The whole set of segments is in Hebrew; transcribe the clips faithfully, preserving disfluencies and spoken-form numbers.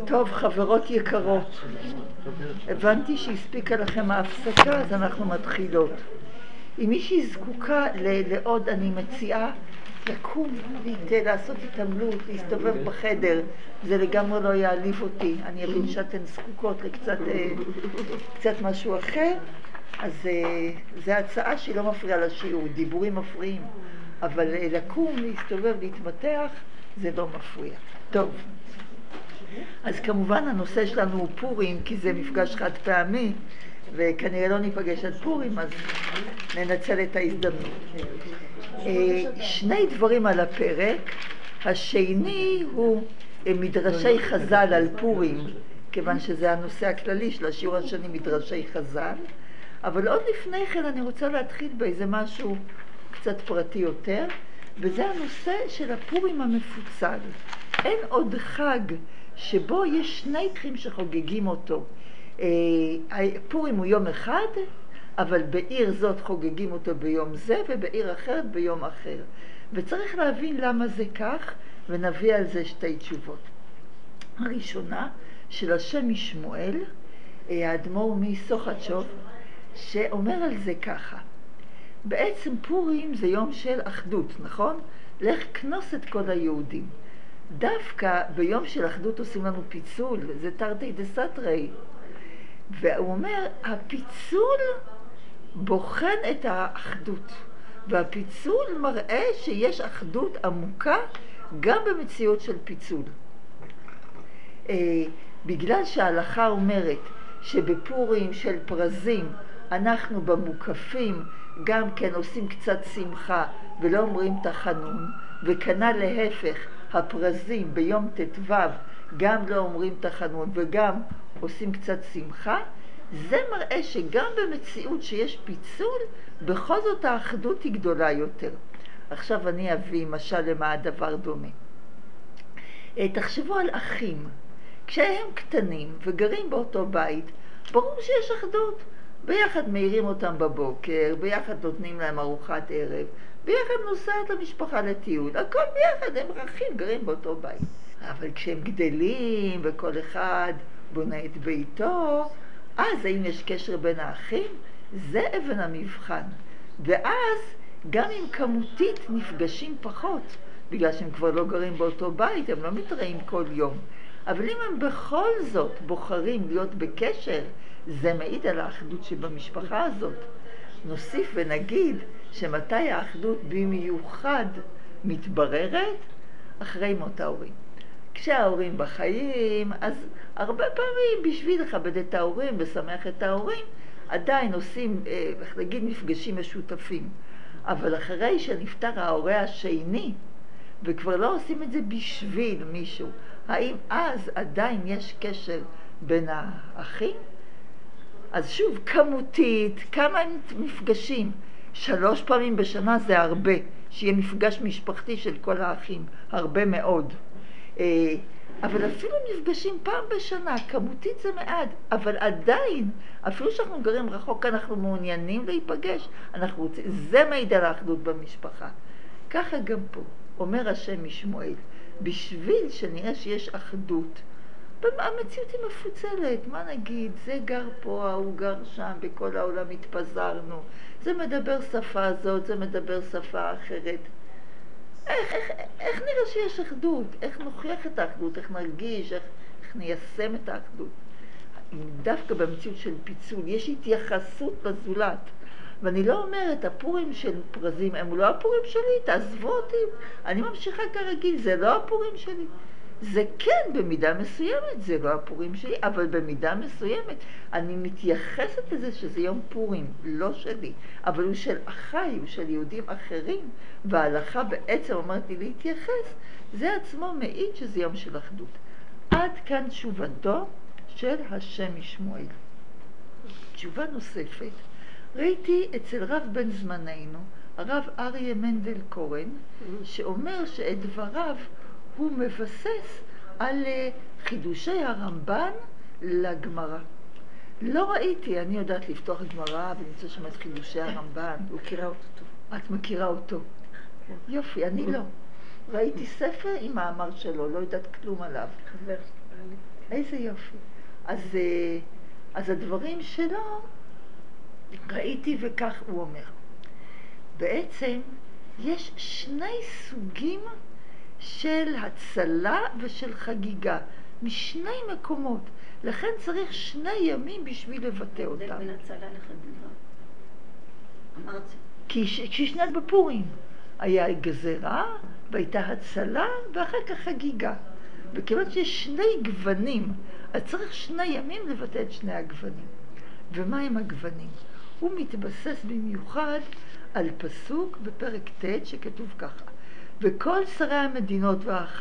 טוב, חברות יקרות, הבנתי שהספיקה לכם ההפסקה, אז אנחנו מתחילות. אם מישהי זקוקה לעוד, אני מציעה לקום, לעשות התעמלות, להסתובב בחדר. זה לגמרי לא יעליב אותי. אני אבין שאתן זקוקות לקצת קצת משהו אחר, אז זו הצעה שהיא לא מפריעה לשיעור, דיבורים מפריעים, אבל לקום, להסתובב, להתמתח, זה לא מפריע. טוב, אז כמובן הנושא שלנו הוא פורים, כי זה מפגש חד פעמי, וכנראה לא ניפגש עד פורים, אז ננצל את ההזדמנות. שני דברים על הפרק. השני הוא מדרשי חז"ל על פורים, כיוון שזה הנושא הכללי של השיעור השני, מדרשי חז"ל. אבל עוד לפני כן אני רוצה להתחיל באיזה משהו קצת פרטי יותר, וזה הנושא של הפורים המפוצל. אין עוד חג שבו יש שני תחים שחוגגים אותו. פורים הוא יום אחד, אבל בעיר זאת חוגגים אותו ביום זה, ובעיר אחרת ביום אחר. וצריך להבין למה זה כך, ונביא על זה שתי תשובות. הראשונה, של השם משמואל, האדמו"ר מסוחצ'וב, שאומר על זה ככה. בעצם פורים זה יום של אחדות, נכון? לך כנוס את כל היהודים. דווקא ביום של אחדות עושים לנו פיצול, זה תרתי דסתרי. והוא אומר, הפיצול בוחן את האחדות, והפיצול מראה שיש אחדות עמוקה גם במציאות של פיצול. אה, בגלל שההלכה אומרת שבפורים של פרזים אנחנו במוקפים גם כן עושים קצת שמחה ולא אומרים תחנון, וכנ"ל להפך, הפרזים ביום תתוו גם לא אומרים תחנון וגם עושים קצת שמחה, זה מראה שגם במציאות שיש פיצול, בכל זאת האחדות היא גדולה יותר. עכשיו אני אביא משל למה הדבר דומה. תחשבו על אחים. כשהם קטנים וגרים באותו בית, ברור שיש אחדות. ביחד מאירים אותם בבוקר, ביחד נותנים להם ארוחת ערב, ביחד נוסעת למשפחה לטיול, הכל ביחד, הם אחים גרים באותו בית. אבל כשהם גדלים וכל אחד בונה את ביתו, אז האם יש קשר בין האחים? זה אבן המבחן. ואז גם אם כמותית נפגשים פחות, בגלל שהם כבר לא גרים באותו בית, הם לא מתראים כל יום. אבל אם הם בכל זאת בוחרים להיות בקשר, זה מעיד על האחדות שבמשפחה הזאת. נוסיף ונגיד שמתי האחדות במיוחד מתבררת? אחרי מות ההורים. כשההורים בחיים, אז הרבה פעמים בשביל לכבד את ההורים ושמח את ההורים, עדיין עושים, איך להגיד, מפגשים משותפים. אבל אחרי שנפטר ההורה השני, וכבר לא עושים את זה בשביל מישהו, האם אז עדיין יש קשר בין האחים? אז שוב, כמותית, כמה הם מפגשים? שלוש פעמים בשנה זה הרבה, שיהיה מפגש משפחתי של כל האחים, הרבה מאוד. אבל אפילו נפגשים פעם בשנה, כמותית זה מעט, אבל עדיין, אפילו שאנחנו גרים רחוק, אנחנו מעוניינים להיפגש, אנחנו רוצים, זה מעיד על האחדות במשפחה. ככה גם פה, אומר השם משמואל, בשביל שנראה שיש אחדות, המציאות היא מפוצלת, מה נגיד, זה גר פה, הוא גר שם, בכל העולם התפזרנו, זה מדבר שפה הזאת, זה מדבר שפה אחרת. איך, איך, איך נראה שיש אחדות? איך נוכיח את האחדות? איך נרגיש? איך, איך ניישם את האחדות? דווקא במציאות של פיצול יש התייחסות לזולת. ואני לא אומרת, הפורים של פרזים הם לא הפורים שלי, תעזבו אותי, אני ממשיכה כרגיל, זה לא הפורים שלי. זה כן במידה מסוימת, זה לא הפורים שלי, אבל במידה מסוימת אני מתייחסת לזה שזה יום פורים, לא שלי, אבל הוא של אחי, הוא של יהודים אחרים, וההלכה בעצם אומרת לי להתייחס, זה עצמו מעיד שזה יום של אחדות. עד כאן תשובתו של השם משמואל. תשובה נוספת, ראיתי אצל רב בן זמננו, הרב אריה מנדל קורן, שאומר שאת דבריו הוא מבסס על חידושי הרמב"ן לגמרא. לא ראיתי, אני יודעת לפתוח גמרא ולמצוא שם את חידושי הרמב"ן. מכירה אותו טוב. את מכירה אותו. יופי, אני לא. ראיתי ספר עם מאמר שלו, לא יודעת כלום עליו. חבר. איזה יופי. אז, אז הדברים שלו, ראיתי וכך הוא אומר. בעצם יש שני סוגים של הצלה ושל חגיגה, משני מקומות. לכן צריך שני ימים בשביל לבטא אותם. זה בין הצלה לחגיגה. אמרת. כי כששנת בפורים היה גזרה, והייתה הצלה, ואחר כך חגיגה. וכיוון שיש שני גוונים, אז צריך שני ימים לבטא את שני הגוונים. ומה הם הגוונים? הוא מתבסס במיוחד על פסוק בפרק ט' שכתוב ככה: וכל שרי המדינות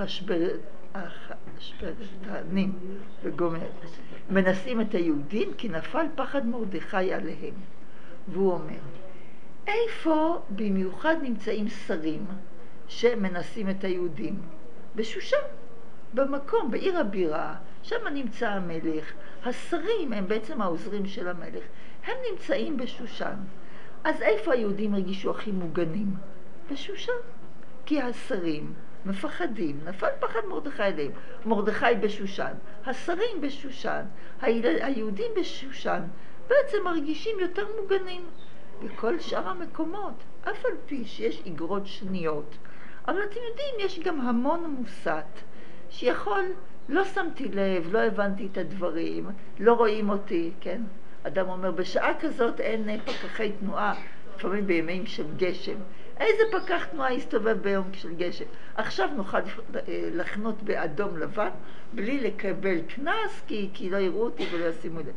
והחשברתנים וגומר מנסים את היהודים כי נפל פחד מרדכי עליהם. והוא אומר, איפה במיוחד נמצאים שרים שמנסים את היהודים? בשושן, במקום, בעיר הבירה, שם נמצא המלך. השרים הם בעצם העוזרים של המלך, הם נמצאים בשושן. אז איפה היהודים הרגישו הכי מוגנים? בשושן. כי השרים מפחדים, נפל פחד מרדכי עליהם. מרדכי בשושן, השרים בשושן, היהודים בשושן, בעצם מרגישים יותר מוגנים. בכל שאר המקומות, אף על פי שיש איגרות שניות, אבל אתם יודעים, יש גם המון מוסת שיכול, לא שמתי לב, לא הבנתי את הדברים, לא רואים אותי, כן? אדם אומר, בשעה כזאת אין פקחי תנועה, לפעמים בימים של גשם. איזה פקח תנועה יסתובב ביום של גשם? עכשיו נוכל לחנות באדום לבן, בלי לקבל כנס, כי, כי לא יראו אותי ולא ישימו לב.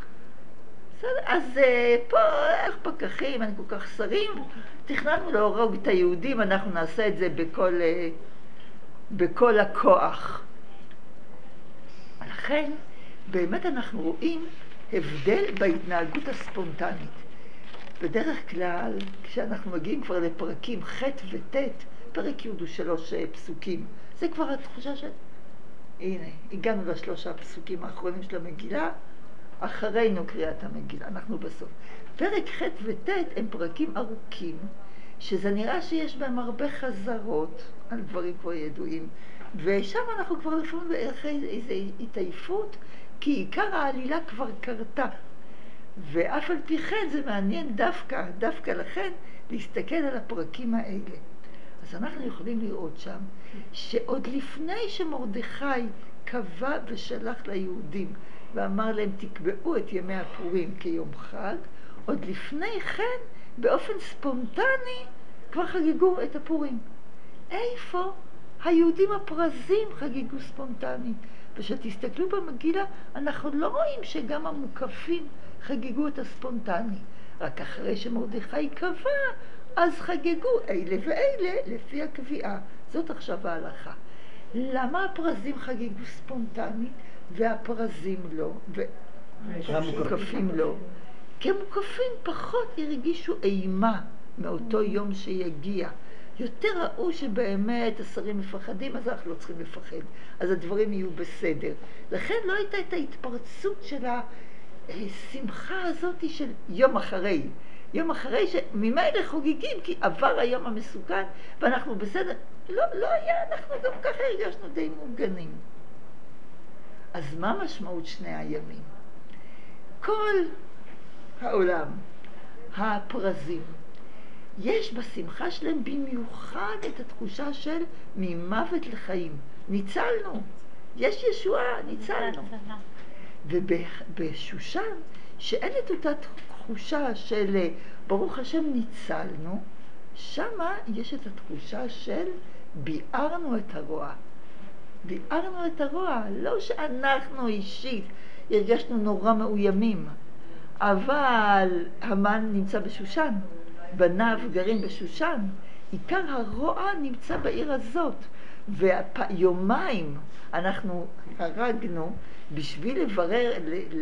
אז פה איך פקחים, אין כל כך שרים, תכננו להרוג את היהודים, אנחנו נעשה את זה בכל, בכל הכוח. לכן, באמת אנחנו רואים הבדל בהתנהגות הספונטנית. בדרך כלל, כשאנחנו מגיעים כבר לפרקים ח' וט', פרק י' הוא שלוש פסוקים, זה כבר התחושה של... הנה, הגענו לשלושה הפסוקים האחרונים של המגילה, אחרינו קריאת המגילה, אנחנו בסוף. פרק ח' וט' הם פרקים ארוכים, שזה נראה שיש בהם הרבה חזרות על דברים כבר ידועים, ושם אנחנו כבר לפעמים באחרי איזו התעייפות, כי עיקר העלילה כבר קרתה. ואף על פי כן זה מעניין דווקא, דווקא לכן, להסתכל על הפרקים האלה. אז אנחנו יכולים לראות שם, שעוד לפני שמרדכי קבע ושלח ליהודים, ואמר להם תקבעו את ימי הפורים כיום חג, עוד לפני כן, באופן ספונטני, כבר חגגו את הפורים. איפה? היהודים הפרזים חגגו ספונטנית. ושתסתכלו במגילה, אנחנו לא רואים שגם המוקפים חגגו את הספונטני. רק אחרי שמרדכי קבע, אז חגגו אלה ואלה לפי הקביעה. זאת עכשיו ההלכה. למה הפרזים חגגו ספונטנית והפרזים לא? והמוקפים לא? כי המוקפים פחות הרגישו אימה מאותו יום שיגיע. יותר ראו שבאמת השרים מפחדים, אז אנחנו לא צריכים לפחד. אז הדברים יהיו בסדר. לכן לא הייתה את ההתפרצות של השמחה הזאת של יום אחרי. יום אחרי שממילא חוגגים, כי עבר היום המסוכן, ואנחנו בסדר. לא, לא היה, אנחנו גם ככה הרגשנו די מוגנים. אז מה משמעות שני הימים? כל העולם, הפרזים, יש בשמחה שלהם במיוחד את התחושה של ממוות לחיים. ניצלנו, יש ישועה, ניצלנו. ובשושן, שאין את אותה תחושה של ברוך השם ניצלנו, שמה יש את התחושה של ביארנו את הרוע. ביארנו את הרוע, לא שאנחנו אישית הרגשנו נורא מאוימים, אבל המן נמצא בשושן, בניו גרים בשושן, עיקר הרוע נמצא בעיר הזאת, ויומיים אנחנו הרגנו בשביל לברר,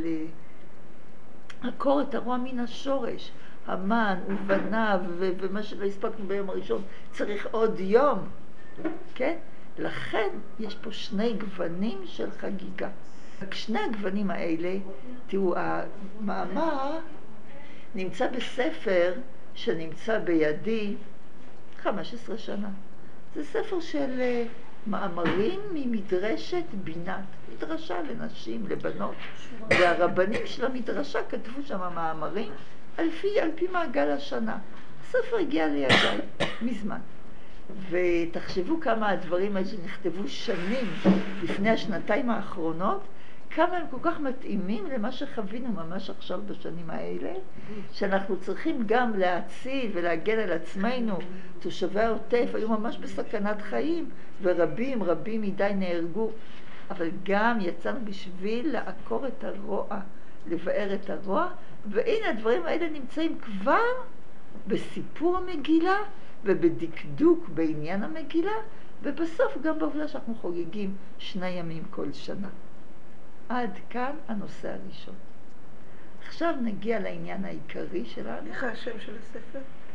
לעקור את הרוע מן השורש. המן ובניו ומה שלא הספקנו ביום הראשון צריך עוד יום, כן? לכן יש פה שני גוונים של חגיגה. שני הגוונים האלה, תראו, המאמר נמצא בספר שנמצא בידי חמש עשרה שנה. זה ספר של מאמרים ממדרשת בינת, מדרשה לנשים, לבנות, והרבנים של המדרשה כתבו שם מאמרים על פי, על פי מעגל השנה. הספר הגיע לידיי מזמן. ותחשבו כמה הדברים האלה שנכתבו שנים לפני השנתיים האחרונות, כמה הם כל כך מתאימים למה שחווינו ממש עכשיו בשנים האלה, שאנחנו צריכים גם להציל ולהגן על עצמנו. תושבי העוטף היו ממש בסכנת חיים, ורבים רבים מדי נהרגו, אבל גם יצאנו בשביל לעקור את הרוע, לבאר את הרוע, והנה הדברים האלה נמצאים כבר בסיפור המגילה ובדקדוק בעניין המגילה, ובסוף גם בעובדה שאנחנו חוגגים שני ימים כל שנה. עד כאן הנושא הראשון. עכשיו נגיע לעניין העיקרי שלנו. איך השם של הספר?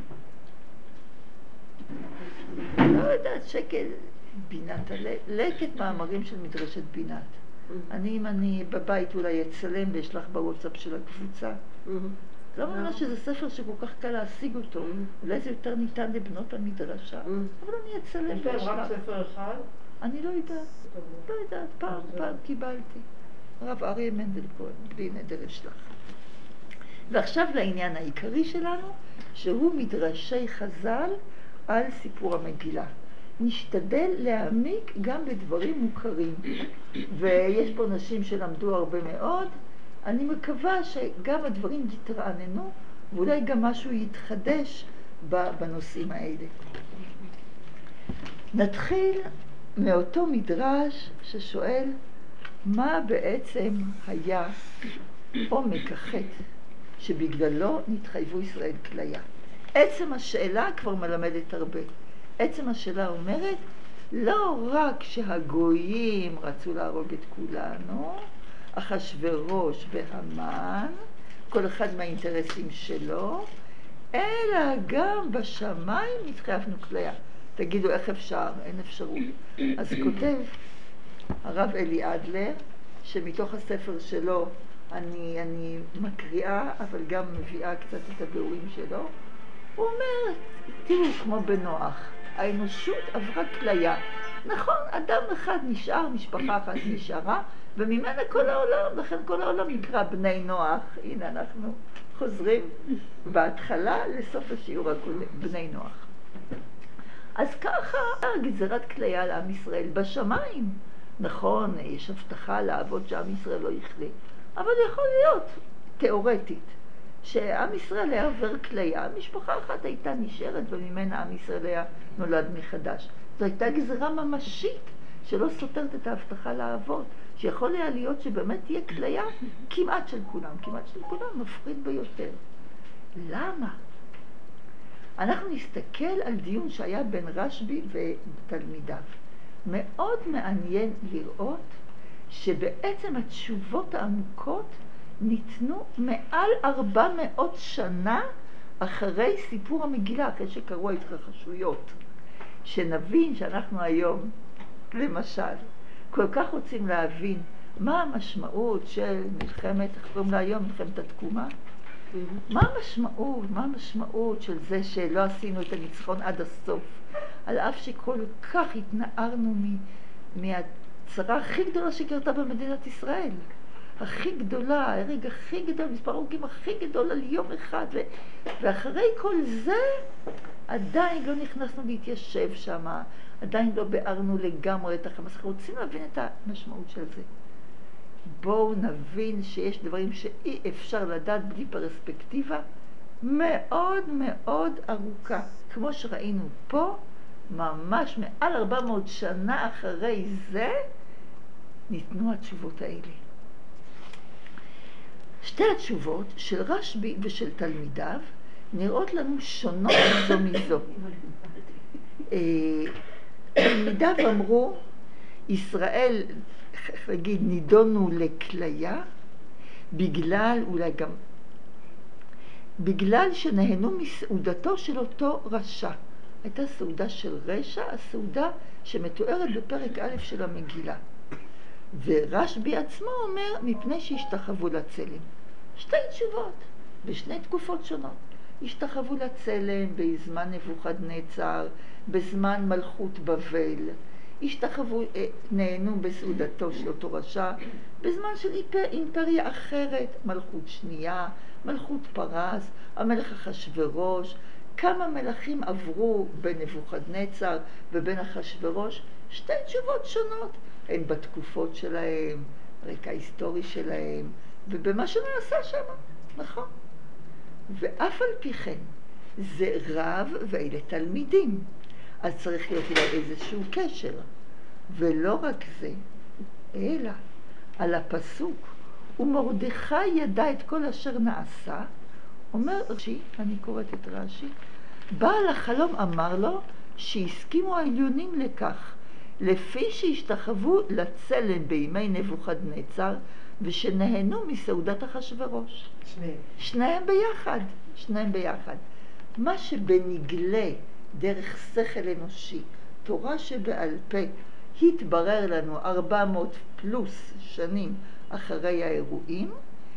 לא יודעת, שקל בינת, לקט מאמרים של מדרשת בינת. אני, אם אני בבית אולי אצלם ואשלח בוואטסאפ של הקבוצה. לא מאמינה שזה ספר שכל כך קל להשיג אותו. אולי זה יותר ניתן לבנות המדרשה. אבל אני אצלם ואשלח. יש רק ספר אחד? אני לא יודעת. לא יודעת, פעם, פעם קיבלתי. הרב אריה מנדל כהן, בלי נדר אשלח. ועכשיו לעניין העיקרי שלנו, שהוא מדרשי חז"ל על סיפור המגילה. נשתדל להעמיק גם בדברים מוכרים, ויש פה נשים שלמדו הרבה מאוד. אני מקווה שגם הדברים יתרעננו, ואולי גם משהו יתחדש בנושאים האלה. נתחיל מאותו מדרש ששואל מה בעצם היה עומק החטא שבגללו נתחייבו ישראל כליה. עצם השאלה כבר מלמדת הרבה. עצם השאלה אומרת, לא רק שהגויים רצו להרוג את כולנו, אחשוורוש והמן, כל אחד מהאינטרסים שלו, אלא גם בשמיים נתחייבנו כליה. תגידו, איך אפשר? אין אפשרות. אז כותב הרב אלי אדלר, שמתוך הספר שלו אני, אני מקריאה, אבל גם מביאה קצת את הביאורים שלו. הוא אומר, תראו, כמו בנוח, האנושות עברה כליה. נכון, אדם אחד נשאר, משפחה אחת נשארה, וממנה כל העולם, לכן כל העולם נקרא בני נוח. הנה אנחנו חוזרים בהתחלה לסוף השיעור הקודם, בני נוח. אז ככה גזירת כליה לעם ישראל בשמיים. נכון, יש הבטחה לעבוד שעם ישראל לא יחלה, אבל יכול להיות, תיאורטית, שעם ישראל היה עובר כליה, משפחה אחת הייתה נשארת וממנה עם ישראל היה נולד מחדש. זו הייתה גזירה ממשית שלא סותרת את ההבטחה לעבוד, שיכול היה להיות שבאמת תהיה כליה כמעט של כולם, כמעט של כולם, מפחיד ביותר. למה? אנחנו נסתכל על דיון שהיה בין רשב"י ותלמידיו. מאוד מעניין לראות שבעצם התשובות העמוקות ניתנו מעל ארבע מאות שנה אחרי סיפור המגילה, אחרי שקרו ההתרחשויות. שנבין שאנחנו היום, למשל, כל כך רוצים להבין מה המשמעות של מלחמת, איך קוראים לה היום, מלחמת התקומה? מה המשמעות, מה המשמעות של זה שלא עשינו את הניצחון עד הסוף, על אף שכל כך התנערנו מהצרה הכי גדולה שקרתה במדינת ישראל, הכי גדולה, ההרג הכי גדול, מספר הרוגים הכי גדול על יום אחד, ו- ואחרי כל זה עדיין לא נכנסנו להתיישב שם, עדיין לא בארנו לגמרי את החמאס. אנחנו רוצים להבין את המשמעות של זה. בואו נבין שיש דברים שאי אפשר לדעת בלי פרספקטיבה מאוד מאוד ארוכה. כמו שראינו פה, ממש מעל ארבע מאות שנה אחרי זה, ניתנו התשובות האלה. שתי התשובות של רשב"י ושל תלמידיו נראות לנו שונות זו מזו. תלמידיו אמרו, ישראל, נגיד, נידונו לכליה, בגלל, אולי גם, בגלל שנהנו מסעודתו של אותו רשע. הייתה סעודה של רשע, הסעודה שמתוארת בפרק א' של המגילה. ורשב"י עצמו אומר, מפני שהשתחוו לצלם. שתי תשובות, בשני תקופות שונות. השתחוו לצלם בזמן נבוכדנצר, בזמן מלכות בבל. השתחוו, נהנו בסעודתו של אותו רשע, בזמן של אימפריה אחרת, מלכות שנייה, מלכות פרס, המלך אחשוורוש. כמה מלכים עברו בין נבוכדנצר ובין אחשוורוש, שתי תשובות שונות, הן בתקופות שלהם, רקע היסטורי שלהם, ובמה שנעשה שם, נכון? ואף על פי כן, זה רב ואלה תלמידים, אז צריך להיות אולי איזשהו קשר. ולא רק זה, אלא על הפסוק, ומרדכי ידע את כל אשר נעשה, אומר רש"י, אני קוראת את רש"י, בעל החלום אמר לו שהסכימו העליונים לכך, לפי שהשתחוו לצלם בימי נבוכדנצר, ושנהנו מסעודת אחשוורוש. שניהם. שניהם ביחד, שניהם ביחד. מה שבנגלה דרך שכל אנושי, תורה שבעל פה, התברר לנו ארבע מאות פלוס שנים אחרי האירועים,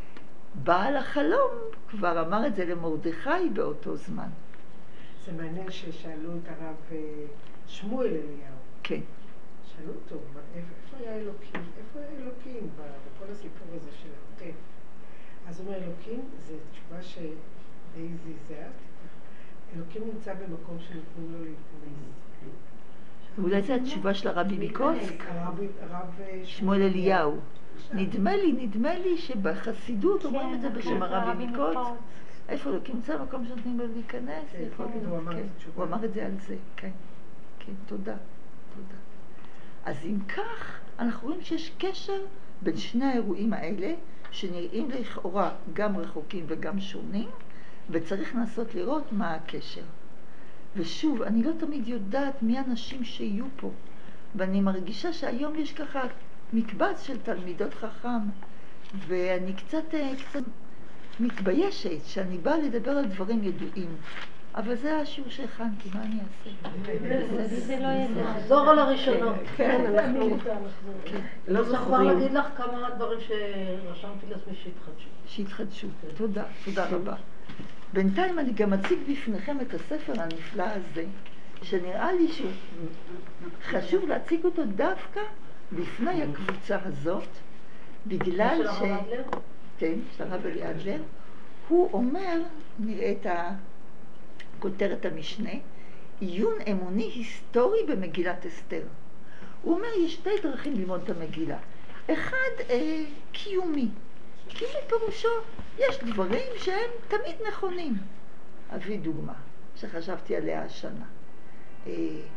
בעל החלום כבר אמר את זה למרדכי באותו זמן. זה מעניין ששאלו את הרב שמואל אליהו. כן. שאלו אותו, איפה היה אלוקים? איפה היה אלוקים בכל הסיפור הזה של העוטף? אז הוא אומר, אלוקים, זו תשובה שדי זיזעת. אלוקים נמצא במקום שנותנים לו להתכנס. אולי זו התשובה של הרבי ביקולסק? הרב שמואל אליהו. נדמה לי, נדמה לי שבחסידות אומרים את זה בשם הרבי ביקולסק. איפה אלוקים נמצא במקום שנותנים לו להיכנס? הוא אמר את זה על זה, כן. כן, תודה. תודה. אז אם כך, אנחנו רואים שיש קשר בין שני האירועים האלה, שנראים לכאורה גם רחוקים וגם שונים, וצריך לנסות לראות מה הקשר. ושוב, אני לא תמיד יודעת מי האנשים שיהיו פה, ואני מרגישה שהיום יש ככה מקבץ של תלמידות חכם, ואני קצת, קצת מתביישת שאני באה לדבר על דברים ידועים. אבל זה השיעור שהכנתי, מה אני אעשה? זה לא ידע. נחזור על הראשונות. כן, אנחנו... לא צריך כבר להגיד לך כמה דברים שרשמתי לעצמי שהתחדשו. שהתחדשו, תודה, תודה רבה. בינתיים אני גם אציג בפניכם את הספר הנפלא הזה, שנראה לי שהוא חשוב להציג אותו דווקא בפני הקבוצה הזאת, בגלל ש... של הרב אדלר? כן, של הרב אלי אדלר. הוא אומר, נראה את כותרת המשנה, עיון אמוני היסטורי במגילת אסתר. הוא אומר, יש שתי דרכים ללמוד את המגילה. אחד, אה, קיומי. קיומי פירושו, יש דברים שהם תמיד נכונים. אביא דוגמה שחשבתי עליה השנה. אה,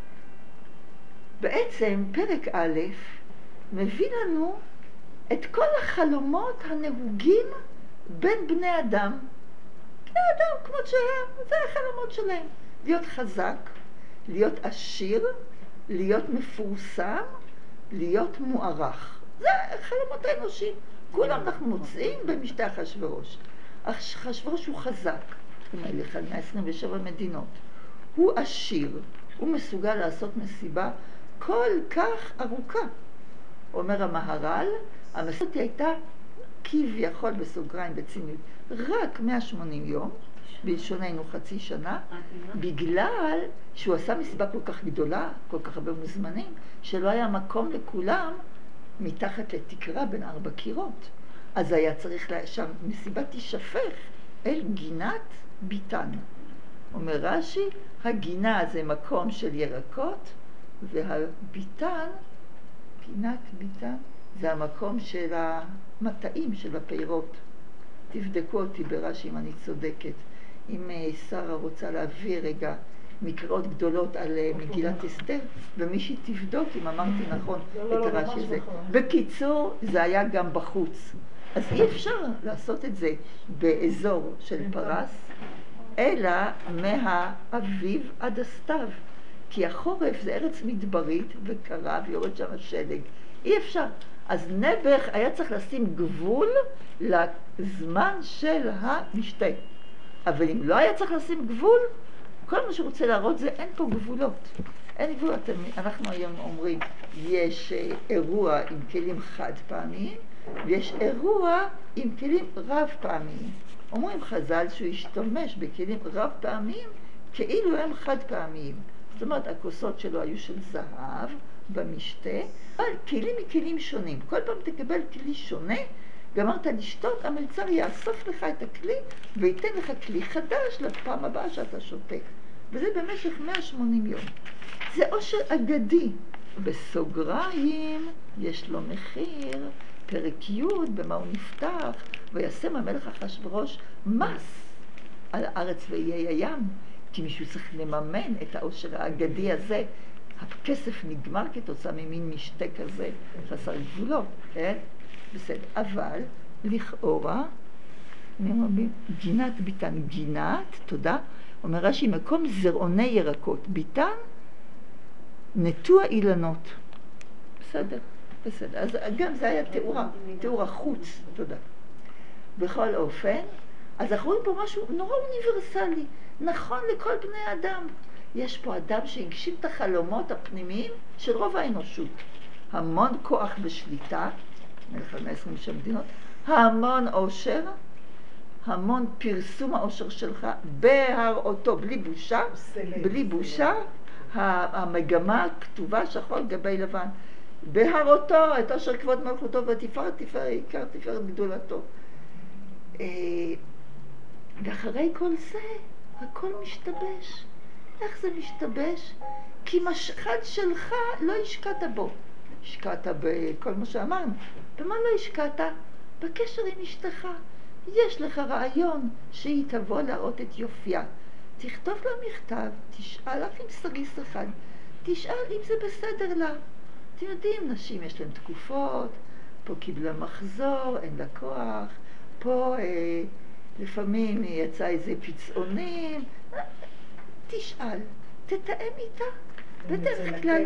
בעצם פרק א' מביא לנו את כל החלומות הנהוגים בין בני אדם. בני אדם כמות שהם, זה החלומות שלהם. להיות חזק, להיות עשיר, להיות מפורסם, להיות מוערך. זה החלומות האנושיים. כולם אנחנו מוצאים במשתה אחשוורוש. אחשוורוש הוא חזק, הוא מלך על מאה עשרים ושבע מדינות. הוא עשיר, הוא מסוגל לעשות מסיבה כל כך ארוכה. אומר המהר"ל, המסיבה הייתה כביכול בסוגריים בציניות, רק מאה ושמונים יום, בלשוננו חצי שנה, בגלל שהוא עשה מסיבה כל כך גדולה, כל כך הרבה מוזמנים, שלא היה מקום לכולם מתחת לתקרה בין ארבע קירות. אז היה צריך שהמסיבה תשפך אל גינת ביתן. אומר רש"י, הגינה זה מקום של ירקות, והביתן, גינת ביתן, זה המקום של המטעים, של הפירות. תבדקו אותי ברש"י אם אני צודקת. אם שרה רוצה להביא רגע מקראות גדולות על מגילת אסתר, ומישהי תבדוק אם אמרתי נכון את הרש"י הזה. בקיצור, זה היה גם בחוץ. אז אי אפשר לעשות את זה באזור של פרס, אלא מהאביב עד הסתיו. כי החורף זה ארץ מדברית וקרה ויורד שם השלג. אי אפשר. אז נעבך היה צריך לשים גבול לזמן של המשתה. אבל אם לא היה צריך לשים גבול, כל מה שרוצה להראות זה אין פה גבולות. אין גבול. אנחנו היום אומרים, יש אירוע עם כלים חד פעמיים, ויש אירוע עם כלים רב פעמיים. אומרים חז"ל שהוא השתמש בכלים רב פעמיים כאילו הם חד פעמיים. זאת אומרת, הכוסות שלו היו של זהב, במשתה, אבל כלים מכלים שונים. כל פעם תקבל כלי שונה, גמרת לשתות, המלצר יאסוף לך את הכלי וייתן לך כלי חדש לפעם הבאה שאתה שותה. וזה במשך מאה ושמונים יום. זה עושר אגדי. בסוגריים יש לו מחיר, פרק י' במה הוא נפתח, וישם המלך אחשוורוש מס על הארץ ואיי הים, כי מישהו צריך לממן את העושר האגדי הזה. הכסף נגמר כתוצאה ממין משתה כזה חסר גבולות, כן? בסדר. אבל לכאורה, גינת ביתן, גינת, תודה, אומר רש"י, מקום זרעוני ירקות, ביתן נטוע אילנות. בסדר, בסדר. אז גם זה היה תיאור, תיאור החוץ, תודה. בכל אופן, אז אנחנו רואים פה משהו נורא אוניברסלי, נכון לכל בני אדם. יש פה אדם שהגשים את החלומות הפנימיים של רוב האנושות. המון כוח בשליטה, מלך על מאה ועשרים ושבע מדינות, המון עושר, המון פרסום העושר שלך, בהראותו, בלי בושה, בלי בושה, המגמה כתובה שחור גבי לבן, בהראותו את עושר כבוד מלכותו ותפארת תפארת עיקר תפארת גדולתו. ואחרי כל זה הכל משתבש. איך זה משתבש? כי משחד שלך לא השקעת בו. השקעת בכל מה שאמרנו. במה לא השקעת? בקשר עם אשתך. יש לך רעיון שהיא תבוא להראות את יופייה. תכתוב לה מכתב, תשאל אף עם סריס אחד, תשאל אם זה בסדר לה. אתם יודעים, נשים יש להן תקופות, פה קיבלה מחזור, אין לה כוח, פה אה, לפעמים יצא איזה פצעונים, תשאל, תתאם איתה. בדרך כלל,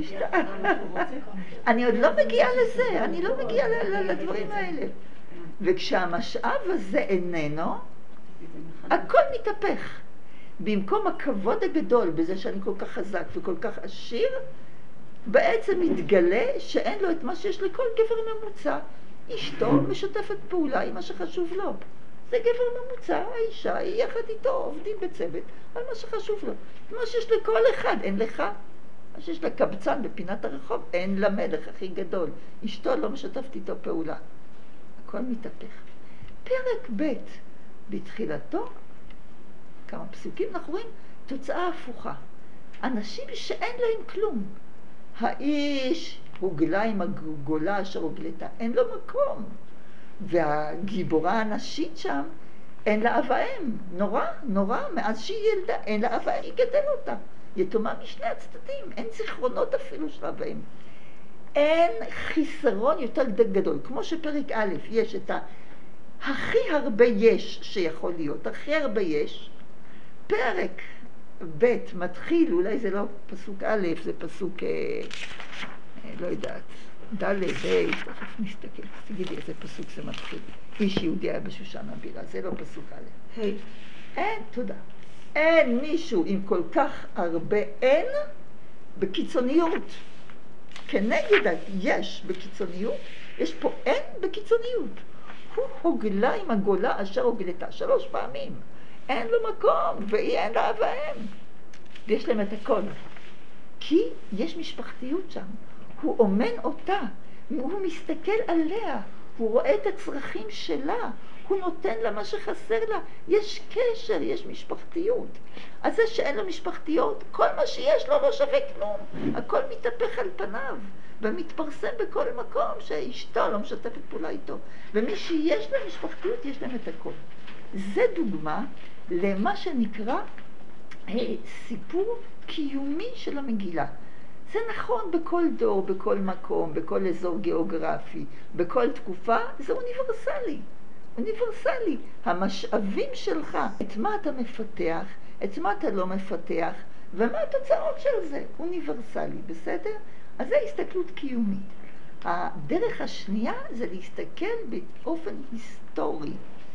אני עוד לא מגיעה לזה, אני לא מגיעה לדברים האלה. וכשהמשאב הזה איננו, הכל מתהפך. במקום הכבוד הגדול בזה שאני כל כך חזק וכל כך עשיר, בעצם מתגלה שאין לו את מה שיש לכל גבר ממוצע. אשתו משתפת פעולה עם מה שחשוב לו. זה גבר ממוצע, האישה היא יחד איתו, עובדים בצוות על מה שחשוב לו. מה שיש לכל אחד, אין לך. מה שיש לקבצן בפינת הרחוב, אין למלך הכי גדול. אשתו לא משתפת איתו פעולה. הכל מתהפך. פרק ב' בתחילתו, כמה פסוקים, אנחנו רואים תוצאה הפוכה. אנשים שאין להם כלום. האיש הוגלה עם הגולה אשר הוגלתה, אין לו מקום. והגיבורה הנשית שם, אין לה אבאם. נורא, נורא, מאז שהיא ילדה, אין לה אבאם, היא גדל אותה. יתומה משני הצדדים, אין זיכרונות אפילו של אבאם. אין חיסרון יותר גדול. כמו שפרק א' יש את ה... הכי הרבה יש שיכול להיות, הכי הרבה יש. פרק ב' מתחיל, אולי זה לא פסוק א', זה פסוק, אה, אה, לא יודעת, ד' ב', תכף נסתכל, תגידי איזה פסוק זה מתחיל. איש יהודי היה בשושן הבירה, זה לא פסוק א'. היי, אין, תודה. אין מישהו עם כל כך הרבה אין בקיצוניות. כנגד יש בקיצוניות, יש פה אין בקיצוניות. הוא הוגלה עם הגולה אשר הוגלתה שלוש פעמים. אין לו מקום, והיא אין לה אבאם. ויש להם את הכל. כי יש משפחתיות שם. הוא אומן אותה, הוא מסתכל עליה, הוא רואה את הצרכים שלה, הוא נותן לה מה שחסר לה. יש קשר, יש משפחתיות. אז זה שאין לו משפחתיות, כל מה שיש לו לא שווה כלום. הכל מתהפך על פניו, ומתפרסם בכל מקום שאשתו לא משתפת פעולה איתו. ומי שיש לה משפחתיות, יש להם את הכל. זה דוגמה למה שנקרא אה, סיפור קיומי של המגילה. זה נכון בכל דור, בכל מקום, בכל אזור גיאוגרפי, בכל תקופה, זה אוניברסלי. אוניברסלי. המשאבים שלך, את מה אתה מפתח, את מה אתה לא מפתח, ומה התוצאות של זה, אוניברסלי, בסדר? אז זה הסתכלות קיומית. הדרך השנייה זה להסתכל באופן היסטורי,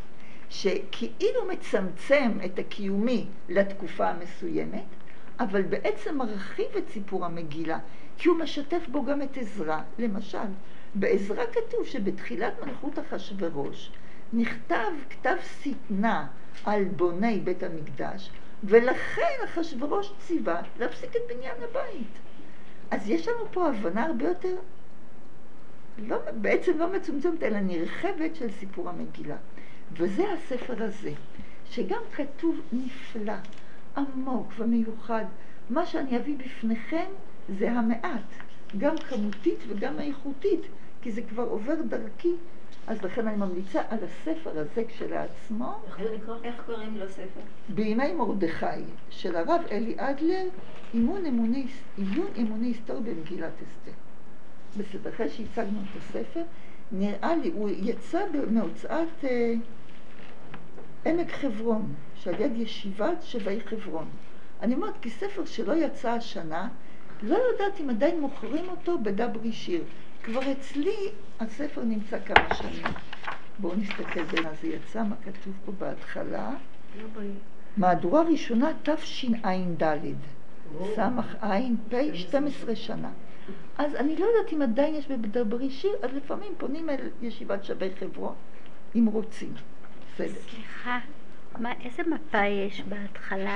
שכאילו מצמצם את הקיומי לתקופה המסוימת, אבל בעצם מרחיב את סיפור המגילה, כי הוא משתף בו גם את עזרא. למשל, בעזרא כתוב שבתחילת מלכות אחשוורוש נכתב כתב שטנה על בוני בית המקדש, ולכן אחשוורוש ציווה להפסיק את בניין הבית. אז יש לנו פה הבנה הרבה יותר, לא, בעצם לא מצומצמת, אלא נרחבת של סיפור המגילה. וזה הספר הזה, שגם כתוב נפלא, עמוק ומיוחד. מה שאני אביא בפניכם זה המעט, גם כמותית וגם איכותית, כי זה כבר עובר דרכי. אז לכן אני ממליצה על הספר הזה כשלעצמו. איך זה נקרא? איך קוראים לו ספר? בימי מרדכי, של הרב אלי אדלר, אימון אמוני, עיון אמוני היסטורי במגילת אסתר. בסדר, אחרי שהצגנו את הספר, נראה לי, הוא יצא מהוצאת אה, עמק חברון, שעל יד ישיבת שבי חברון. אני אומרת, כי ספר שלא יצא השנה, לא יודעת אם עדיין מוכרים אותו בדברי שיר. כבר אצלי הספר נמצא כמה שנים. בואו נסתכל בין זה יצא, מה כתוב פה בהתחלה. מהדורה ראשונה תשע"ד, סמך עין פ' שתים עשרה שנה. אז אני לא יודעת אם עדיין יש בדברי שיר, אז לפעמים פונים אל ישיבת שבי חברון, אם רוצים. בסדר. סליחה, מה, איזה מפה יש בהתחלה?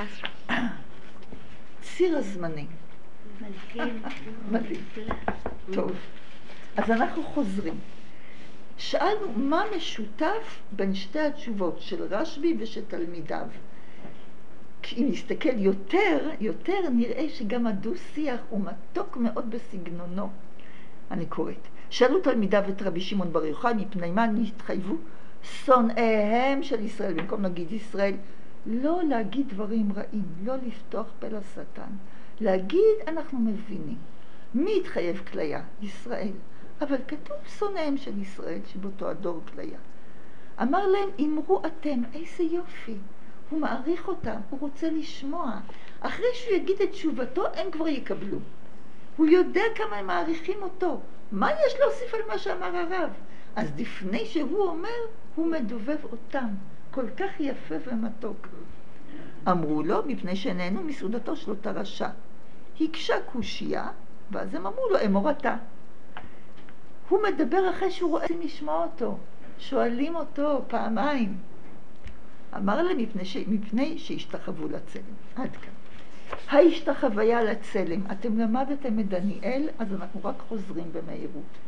ציר הזמני. מדהים. מדהים. טוב, אז אנחנו חוזרים. שאלנו מה משותף בין שתי התשובות של רשב"י ושל תלמידיו. אם נסתכל יותר, יותר נראה שגם הדו-שיח הוא מתוק מאוד בסגנונו. אני קוראת. שאלו תלמידיו את רבי שמעון בר יוחאי מפני מה נתחייבו שונאיהם של ישראל, במקום להגיד ישראל, לא להגיד דברים רעים, לא לפתוח פה לשטן. להגיד אנחנו מבינים. מי התחייב כליה? ישראל. אבל כתוב שונאיהם של ישראל שבאותו הדור כליה. אמר להם, אמרו אתם, איזה יופי. הוא מעריך אותם, הוא רוצה לשמוע. אחרי שהוא יגיד את תשובתו, הם כבר יקבלו. הוא יודע כמה הם מעריכים אותו. מה יש להוסיף על מה שאמר הרב? אז לפני שהוא אומר, הוא מדובב אותם. כל כך יפה ומתוק. אמרו לו, מפני שנהנו מסעודתו של אותה רשע. הקשה קושייה, ואז הם אמרו לו, אמור אתה. הוא מדבר אחרי שהוא רואה לשמוע אותו. שואלים אותו פעמיים. אמר להם מפני, ש... מפני שהשתחוו לצלם. עד כאן. ההשתחוויה לצלם. אתם למדתם את דניאל, אז אנחנו רק חוזרים במהירות.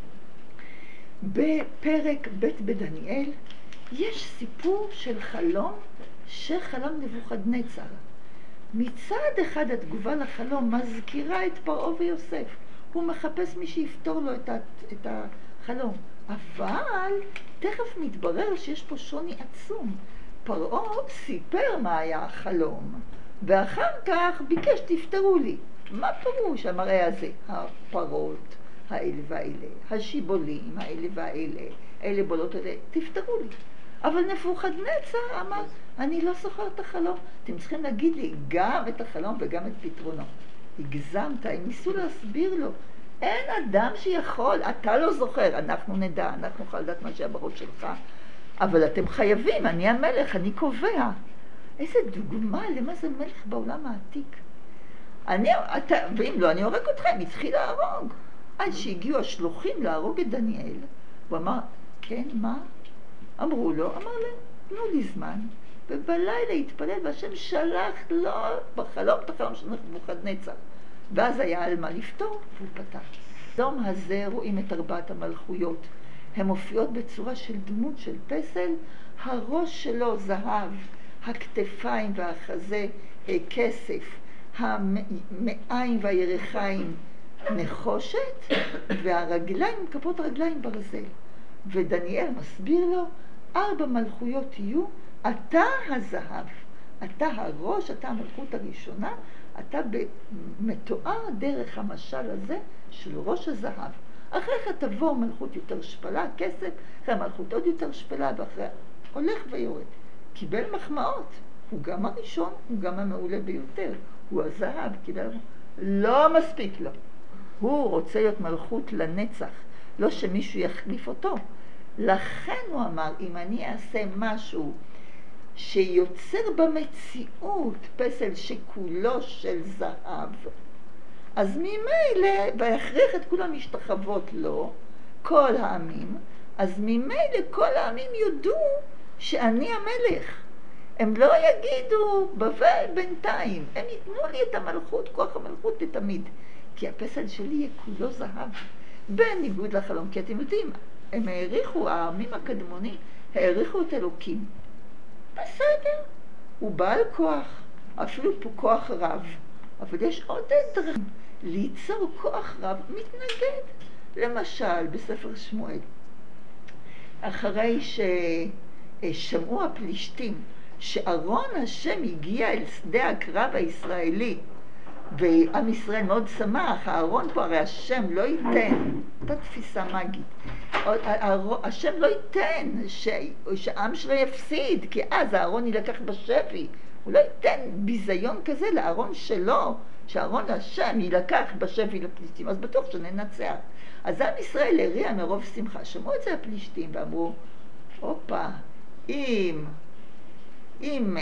בפרק ב' בדניאל יש סיפור של חלום שחלם נבוכדנצר. מצד אחד התגובה לחלום מזכירה את פרעה ויוסף. הוא מחפש מי שיפתור לו את, ה... את החלום. אבל תכף מתברר שיש פה שוני עצום. פרעה סיפר מה היה החלום, ואחר כך ביקש תפתרו לי. מה פירוש המראה הזה? הפרות האלה והאלה, השיבולים האלה והאלה, אלה בולות האלה, תפתרו לי. אבל נבוכדנצר אמר, אני לא זוכר את החלום. אתם צריכים להגיד לי גם את החלום וגם את פתרונו. הגזמת, הם ניסו להסביר לו. אין אדם שיכול, אתה לא זוכר, אנחנו נדע, אנחנו נוכל לדעת מה שהיה בראש שלך. אבל אתם חייבים, אני המלך, אני קובע. איזה דוגמה למה זה מלך בעולם העתיק. אני, אתה, ואם לא, אני הורג אתכם, התחיל להרוג. עד שהגיעו השלוחים להרוג את דניאל. הוא אמר, כן, מה? אמרו לו, אמר להם, תנו לי זמן. ובלילה התפלל והשם שלח לו בחלום את החלום של נבוכדנצר. ואז היה על מה לפתור, והוא פתח. דום הזה רואים את ארבעת המלכויות. הן מופיעות בצורה של דמות של פסל, הראש שלו זהב, הכתפיים והחזה כסף, המעיים והירחיים נחושת, והרגליים, כפות הרגליים ברזל. ודניאל מסביר לו, ארבע מלכויות יהיו, אתה הזהב, אתה הראש, אתה המלכות הראשונה, אתה מתואר דרך המשל הזה של ראש הזהב. אחרי כך תבוא מלכות יותר שפלה, כסף, אחרי מלכות עוד יותר שפלה, ואחרי הולך ויורד. קיבל מחמאות, הוא גם הראשון, הוא גם המעולה ביותר, הוא הזהב, קיבל... לא מספיק לו. הוא רוצה להיות מלכות לנצח, לא שמישהו יחליף אותו. לכן הוא אמר, אם אני אעשה משהו שיוצר במציאות פסל שכולו של זהב, אז ממילא, ויכריח את כולם משתחוות לו, כל העמים, אז ממילא כל העמים יודו שאני המלך. הם לא יגידו בבל בינתיים, הם ייתנו לי את המלכות, כוח המלכות לתמיד. כי הפסל שלי יהיה כולו זהב. בניגוד לחלום, כי אתם יודעים, הם העריכו, העמים הקדמונים, העריכו את אלוקים. בסדר, הוא בעל כוח, אפילו פה כוח רב, אבל יש עוד דרכים ליצור כוח רב מתנגד. למשל, בספר שמואל, אחרי ששמעו הפלישתים שארון השם הגיע אל שדה הקרב הישראלי, ועם ישראל מאוד שמח, הארון פה, הרי השם לא ייתן, אותה תפיסה מגית, השם לא ייתן שהעם שלו יפסיד, כי אז הארון ילקח בשבי, הוא לא ייתן ביזיון כזה לארון שלו, שהארון השם ילקח בשבי לפלישתים, אז בטוח שננצח. אז עם ישראל הריע מרוב שמחה, שמעו את זה הפלישתים ואמרו, הופה, אם אם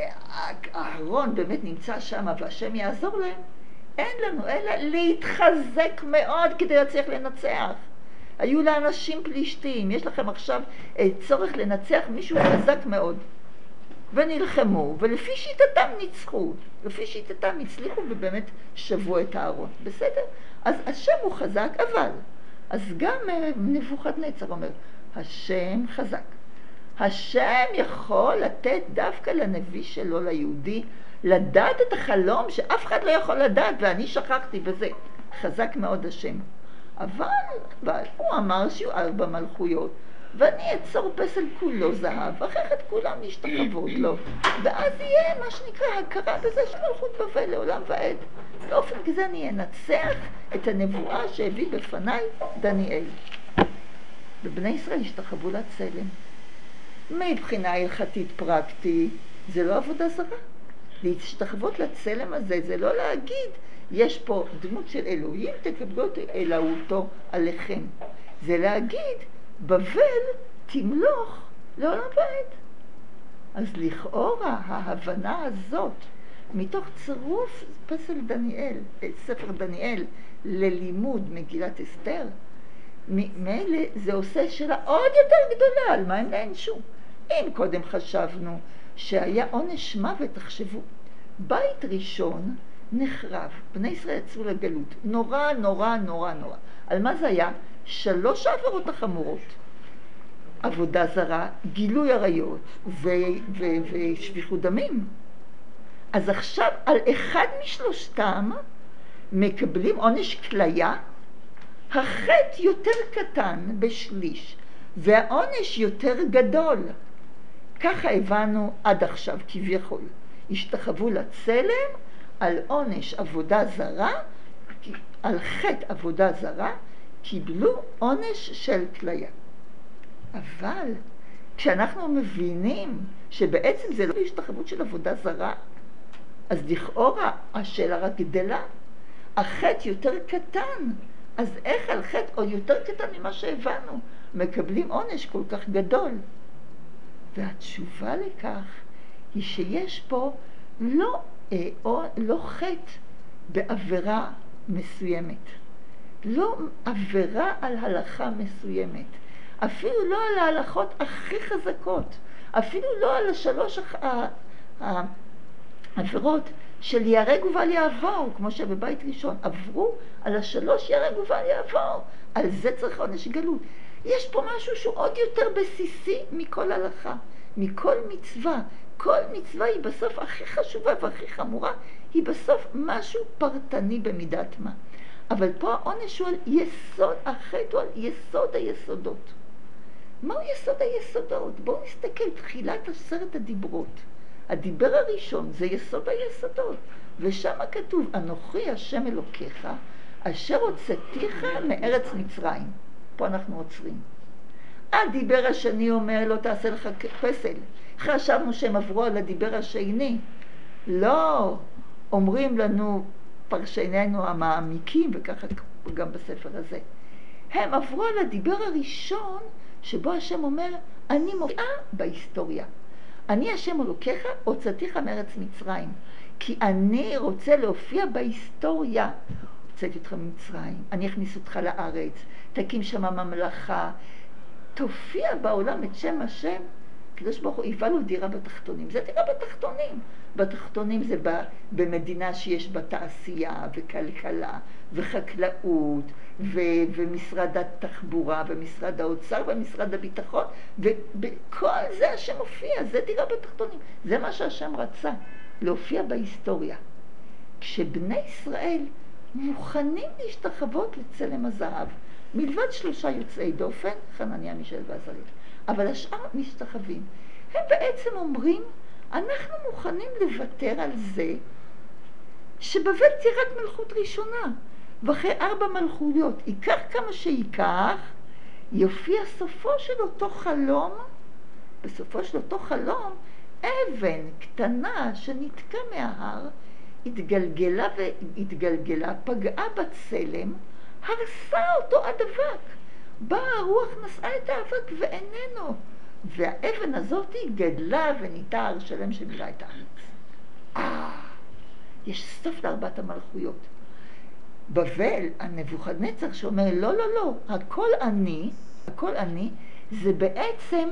הארון באמת נמצא שם והשם יעזור להם, אין לנו אלא להתחזק מאוד כדי להצליח לנצח. היו לאנשים פלישתים, יש לכם עכשיו צורך לנצח מישהו חזק מאוד. ונלחמו, ולפי שיטתם ניצחו, לפי שיטתם הצליחו ובאמת שבו את הארון. בסדר? אז השם הוא חזק, אבל, אז גם נבוכדנצר אומר, השם חזק. השם יכול לתת דווקא לנביא שלו, ליהודי, לדעת את החלום שאף אחד לא יכול לדעת, ואני שכחתי בזה. חזק מאוד השם. אבל, אבל הוא אמר שיהיו ארבע מלכויות, ואני אצור פסל כולו זהב, ואחרי כן כולם נשתחוות לו. ואז יהיה מה שנקרא הכרה בזה שמלכות בבל לעולם ועד. באופן כזה אני אנצח את הנבואה שהביא בפניי דניאל. ובני ישראל השתחוו לצלם. מבחינה הלכתית פרקטית, זה לא עבודה זרה. להשתחוות לצלם הזה, זה לא להגיד, יש פה דמות של אלוהים, תקבלו את אלוהותו עליכם. זה להגיד, בבל תמלוך לעולם ועד. אז לכאורה ההבנה הזאת, מתוך צירוף פסל דניאל, ספר דניאל, ללימוד מגילת אסתר, מאלה זה עושה שאלה עוד יותר גדולה, על מה הם נענשו. אם קודם חשבנו שהיה עונש מוות, תחשבו, בית ראשון נחרב, בני ישראל יצאו לגלות, נורא נורא נורא נורא. על מה זה היה? שלוש העבירות החמורות. עבודה זרה, גילוי עריות ושפיכות דמים. אז עכשיו על אחד משלושתם מקבלים עונש כליה, החטא יותר קטן בשליש, והעונש יותר גדול. ככה הבנו עד עכשיו כביכול. השתחוו לצלם על עונש עבודה זרה, על חטא עבודה זרה, קיבלו עונש של כליה. אבל כשאנחנו מבינים שבעצם זה לא השתחוות של עבודה זרה, אז לכאורה השאלה רק גדלה. החטא יותר קטן, אז איך על חטא עוד יותר קטן ממה שהבנו מקבלים עונש כל כך גדול? והתשובה לכך היא שיש פה לא, אה, או, לא חטא בעבירה מסוימת, לא עבירה על הלכה מסוימת, אפילו לא על ההלכות הכי חזקות, אפילו לא על השלוש העבירות של יהרג ובל יעבור, כמו שבבית ראשון עברו על השלוש יהרג ובל יעבור, על זה צריך עונש גלות. יש פה משהו שהוא עוד יותר בסיסי מכל הלכה, מכל מצווה. כל מצווה היא בסוף הכי חשובה והכי חמורה, היא בסוף משהו פרטני במידת מה. אבל פה העונש הוא על יסוד, החטא הוא על יסוד היסודות. מהו יסוד היסודות? בואו נסתכל, תחילת עשרת הדיברות. הדיבר הראשון זה יסוד היסודות, ושם כתוב, אנוכי השם אלוקיך, אשר הוצאתיך מארץ מצרים. פה אנחנו עוצרים. הדיבר השני אומר, לא תעשה לך פסל. חשבנו שהם עברו על הדיבר השני. לא, אומרים לנו פרשנינו המעמיקים, וככה גם בספר הזה. הם עברו על הדיבר הראשון, שבו השם אומר, אני מופיעה בהיסטוריה. אני השם אלוקיך, הוצאתיך מארץ מצרים. כי אני רוצה להופיע בהיסטוריה. הוצאתי אותך ממצרים, אני אכניס אותך לארץ, תקים שם ממלכה, תופיע בעולם את שם השם, הקדוש ברוך הוא היווה לו דירה בתחתונים. זה דירה בתחתונים. בתחתונים זה במדינה שיש בה תעשייה וכלכלה וחקלאות ו- ומשרד התחבורה ומשרד האוצר ומשרד הביטחון, ובכל זה השם מופיע, זה דירה בתחתונים. זה מה שהשם רצה, להופיע בהיסטוריה. כשבני ישראל מוכנים להשתחוות לצלם הזהב, מלבד שלושה יוצאי דופן, חנניה, מישאל ועזריה, אבל השאר משתחווים. הם בעצם אומרים, אנחנו מוכנים לוותר על זה שבבל תהיה רק מלכות ראשונה, ואחרי ארבע מלכויות, ייקח כמה שייקח, יופיע סופו של אותו חלום, בסופו של אותו חלום, אבן קטנה שנתקע מההר, התגלגלה והתגלגלה, פגעה בצלם, הרסה אותו עד אבק. באה הרוח, נשאה את האבק ואיננו. והאבן הזאת גדלה ונהייתה הר שלם שמילא את הארץ. אה, יש סוף לארבעת המלכויות. בבל, הנבוכדנצר שאומר, לא, לא, לא, הכל אני, הכל אני, זה בעצם,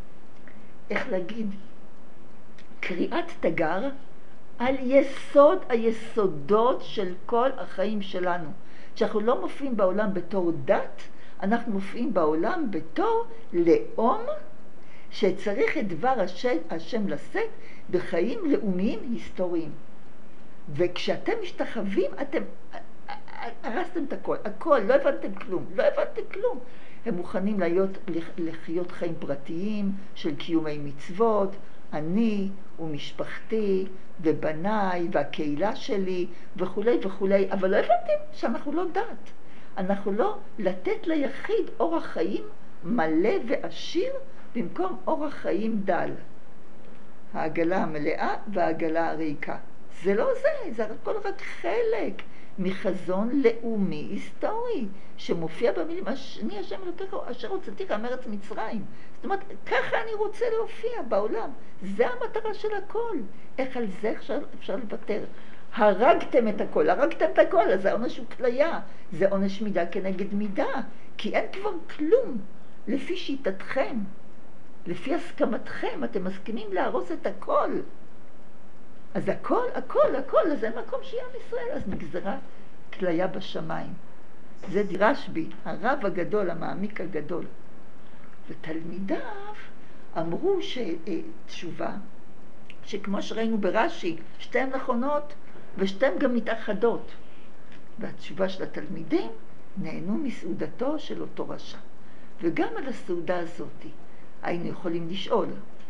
איך להגיד, קריאת תגר על יסוד היסודות של כל החיים שלנו. שאנחנו לא מופיעים בעולם בתור דת, אנחנו מופיעים בעולם בתור לאום, שצריך את דבר השם, השם לשאת בחיים לאומיים היסטוריים. וכשאתם משתחווים, אתם הרסתם את הכל, הכל, לא הבנתם כלום, לא הבנתם כלום. הם מוכנים להיות, לחיות חיים פרטיים של קיומי מצוות, אני ומשפחתי ובניי והקהילה שלי וכולי וכולי, אבל לא הבנתם שאנחנו לא דת. אנחנו לא לתת ליחיד אורח חיים מלא ועשיר במקום אורח חיים דל. העגלה המלאה והעגלה הריקה. זה לא זה, זה הכל רק חלק מחזון לאומי היסטורי שמופיע במילים, אני השם אלוקיך אשר הוצאתיך מארץ מצרים. זאת אומרת, ככה אני רוצה להופיע בעולם. זה המטרה של הכל. איך על זה אפשר, אפשר לוותר? הרגתם את הכל, הרגתם את הכל, אז העונש הוא כליה. זה עונש מידה כנגד מידה, כי אין כבר כלום. לפי שיטתכם, לפי הסכמתכם, אתם מסכימים להרוס את הכל. אז הכל, הכל, הכל, אז אין מקום שיהיה עם ישראל, אז נגזרה כליה בשמיים. זה רשב"י, הרב הגדול, המעמיק הגדול. ותלמידיו אמרו שתשובה, שכמו שראינו ברש"י, שתיהן נכונות ושתיהן גם מתאחדות. והתשובה של התלמידים נהנו מסעודתו של אותו רשע. וגם על הסעודה הזאת היינו יכולים לשאול,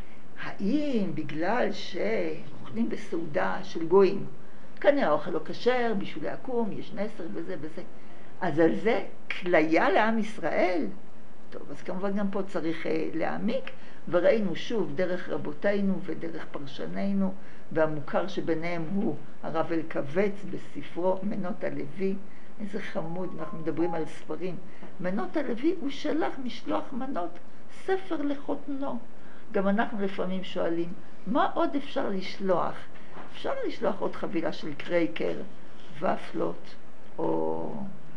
האם בגלל שאוכלים בסעודה של גויים, כנראה האוכל לא כשר, בשביל להקום, יש נסר וזה וזה, אז על זה כליה לעם ישראל? טוב, אז כמובן גם פה צריך uh, להעמיק, וראינו שוב דרך רבותינו ודרך פרשנינו, והמוכר שביניהם הוא הרב אלקבץ בספרו מנות הלוי. איזה חמוד, אנחנו מדברים על ספרים. מנות הלוי הוא שלח משלוח מנות, ספר לחותנו. גם אנחנו לפעמים שואלים, מה עוד אפשר לשלוח? אפשר לשלוח עוד חבילה של קרייקר, ופלות, או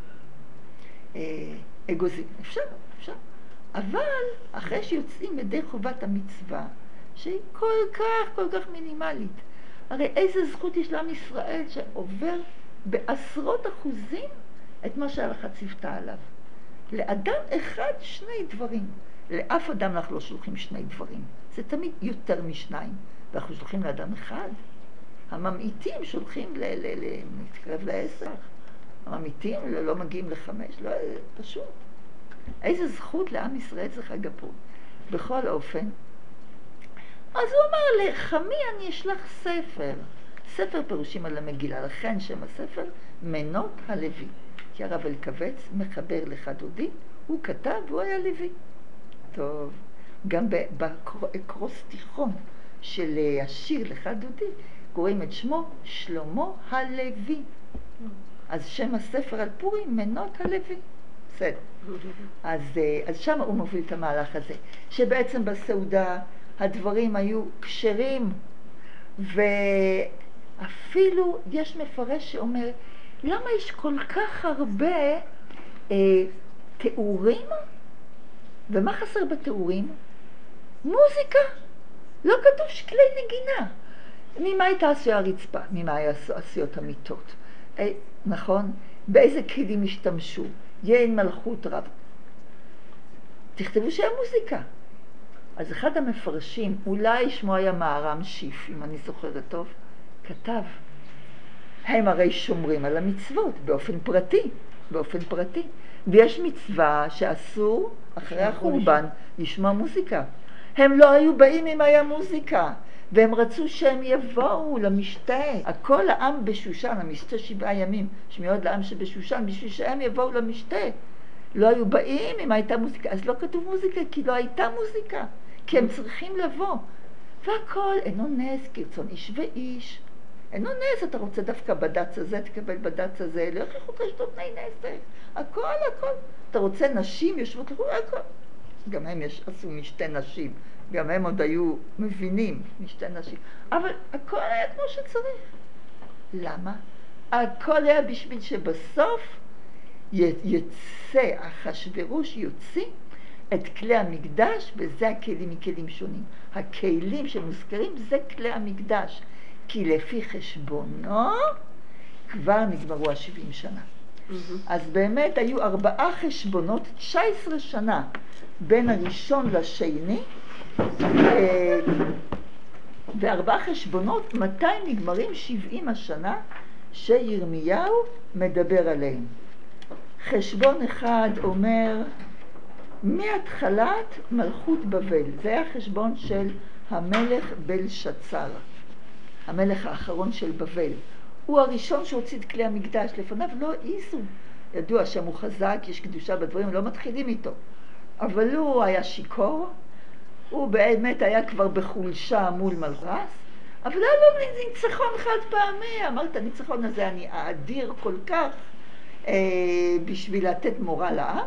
אה, אגוזים. אפשר, אפשר. אבל אחרי שיוצאים ידי חובת המצווה, שהיא כל כך, כל כך מינימלית, הרי איזה זכות יש לעם ישראל שעובר בעשרות אחוזים את מה שההלכה ציוותה עליו. לאדם אחד שני דברים. לאף אדם אנחנו לא שולחים שני דברים. זה תמיד יותר משניים. ואנחנו שולחים לאדם אחד. הממעיטים שולחים ל... ל... ל... נתקרב לעשר. הממעיטים לא מגיעים לחמש. לא, פשוט. איזה זכות לעם ישראל זה חג הפורים. בכל אופן. אז הוא אמר לחמי אני אשלח ספר. ספר פירושים על המגילה. לכן שם הספר מנות הלוי. כי הרב אלקבץ מחבר לחדודי. הוא כתב והוא היה לוי. טוב, גם בקרוס תיכון של השיר לחדודי, קוראים את שמו שלמה הלוי. אז שם הספר על פורים, מנות הלוי. בסדר. אז, אז שם הוא מוביל את המהלך הזה, שבעצם בסעודה הדברים היו כשרים, ואפילו יש מפרש שאומר, למה יש כל כך הרבה אה, תיאורים? ומה חסר בתיאורים? מוזיקה. לא כתוב שכלי נגינה. ממה הייתה עשויה הרצפה? ממה היה עשויות המיטות? אי, נכון? באיזה כלים השתמשו? יין מלכות רב. תכתבו שהיה מוזיקה. אז אחד המפרשים, אולי שמו היה מהר"ם שיף, אם אני זוכרת טוב, כתב, הם הרי שומרים על המצוות באופן פרטי, באופן פרטי. ויש מצווה שאסור אחרי החורבן לשמוע מוזיקה. הם לא היו באים אם היה מוזיקה, והם רצו שהם יבואו למשתה. הכל העם בשושן, המשתה שבעה ימים, שמיועד לעם שבשושן, בשביל שהם יבואו למשתה. לא היו באים אם הייתה מוזיקה, אז לא כתוב מוזיקה, כי לא הייתה מוזיקה, כי הם צריכים לבוא. והכל אינו נס כרצון איש ואיש. אינו נס, אתה רוצה דווקא בד"ץ הזה, תקבל בד"ץ הזה, לא יכריחו אותך לשתות תנאי נסך. הכל, הכל. אתה רוצה נשים, יושבות לכו, הכל. גם הם יש, עשו משתי נשים, גם הם עוד היו מבינים משתי נשים. אבל הכל היה כמו שצריך. למה? הכל היה בשביל שבסוף יצא, אחשוורוש יוציא את כלי המקדש, וזה הכלים מכלים שונים. הכלים שמוזכרים זה כלי המקדש. כי לפי חשבונו כבר נגמרו ה-שבעים שנה. Mm-hmm. אז באמת היו ארבעה חשבונות, תשע עשרה שנה בין הראשון לשני, וארבעה חשבונות, מתי נגמרים שבעים השנה שירמיהו מדבר עליהם. חשבון אחד אומר, מהתחלת מלכות בבל, זה היה חשבון של המלך בלשצר. המלך האחרון של בבל. הוא הראשון שהוציא את כלי המקדש. לפניו לא העיזו. ידוע שם הוא חזק, יש קדושה בדברים, לא מתחילים איתו. אבל הוא היה שיקור, הוא באמת היה כבר בחולשה מול מלכס, אבל היה לו ניצחון חד פעמי. אמרת, הניצחון הזה אני אדיר כל כך אה, בשביל לתת מורה לעם,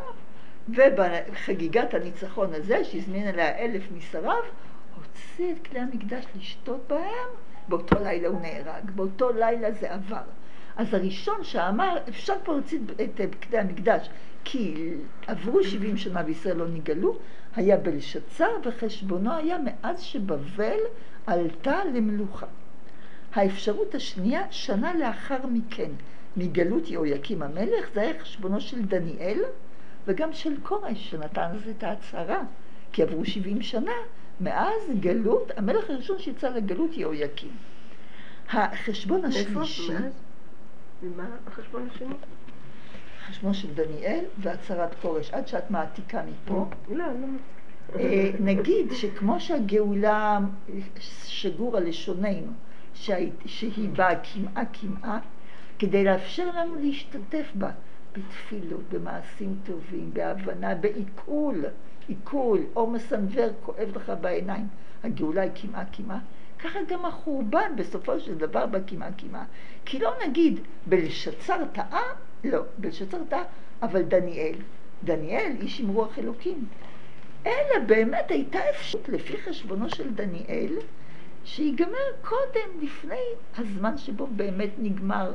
ובחגיגת הניצחון הזה, שהזמין אליה אלף משריו, הוציא את כלי המקדש לשתות בהם, באותו לילה הוא נהרג, באותו לילה זה עבר. אז הראשון שאמר, אפשר פה להוציא את כלי המקדש, כי עברו שבעים שנה בישראל לא נגלו, היה בלשצר, וחשבונו היה מאז שבבל עלתה למלוכה. האפשרות השנייה, שנה לאחר מכן, מגלות יהויקים המלך, זה היה חשבונו של דניאל, וגם של קורש, שנתן לזה את ההצהרה, כי עברו שבעים שנה, מאז גלות, המלך הראשון שיצא לגלות יהויקים. החשבון השלישי... איפה? ומה החשבון השני? החשבון של דניאל והצהרת קורש, עד שאת מעתיקה מפה. לא, לא. נגיד שכמו שהגאולה שגור על לשוננו, שהיא באה כמעה כמעה, כדי לאפשר לנו להשתתף בה, בתפילות, במעשים טובים, בהבנה, בעיכול, עיכול, אור מסנבר, כואב לך בעיניים. הגאולה היא כמעה כמעה. ככה גם החורבן בסופו של דבר בכמעה כמעה. כי לא נגיד בלשצר טעה, לא, בלשצר טעה, אבל דניאל. דניאל איש עם רוח אלוקים. אלא באמת הייתה אפשרות לפי חשבונו של דניאל, שיגמר קודם, לפני הזמן שבו באמת נגמר.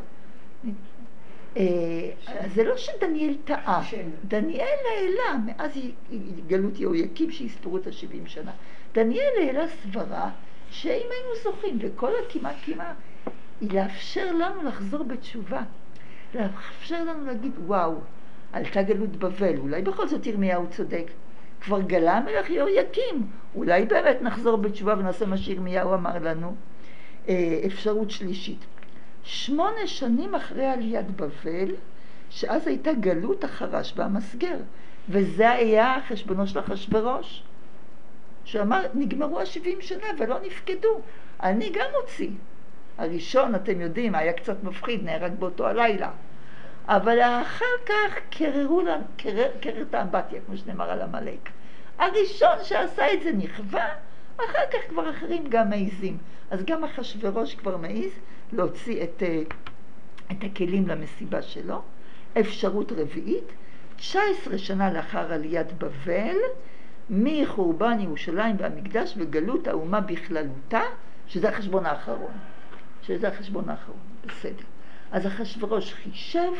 זה לא שדניאל טעה, דניאל העלה, מאז גלות יהויקים שהספרו את השבעים שנה. דניאל העלה סברה שאם היינו זוכים וכל הכמעה כמעה, היא לאפשר לנו לחזור בתשובה, לאפשר לנו להגיד וואו, עלתה גלות בבל, אולי בכל זאת ירמיהו צודק, כבר גלה המלך יהויקים, אולי באמת נחזור בתשובה ונעשה מה שירמיהו אמר לנו. אפשרות שלישית, שמונה שנים אחרי עליית בבל, שאז הייתה גלות החרש והמסגר, וזה היה חשבונו של אחשוורוש, שאמר, נגמרו ה-שבעים שנה ולא נפקדו, אני גם הוציא. הראשון, אתם יודעים, היה קצת מפחיד, נהרג באותו הלילה, אבל אחר כך קררו לנו, קרר, קרר את האמבטיה, כמו שנאמר על המלאק. הראשון שעשה את זה נכווה, אחר כך כבר אחרים גם מעיזים. אז גם אחשוורוש כבר מעיז להוציא את, את הכלים למסיבה שלו. אפשרות רביעית, תשע עשרה שנה לאחר עליית בבל, מחורבן ירושלים והמקדש וגלות האומה בכללותה, שזה החשבון האחרון. שזה החשבון האחרון, בסדר. אז אחשוורוש חישב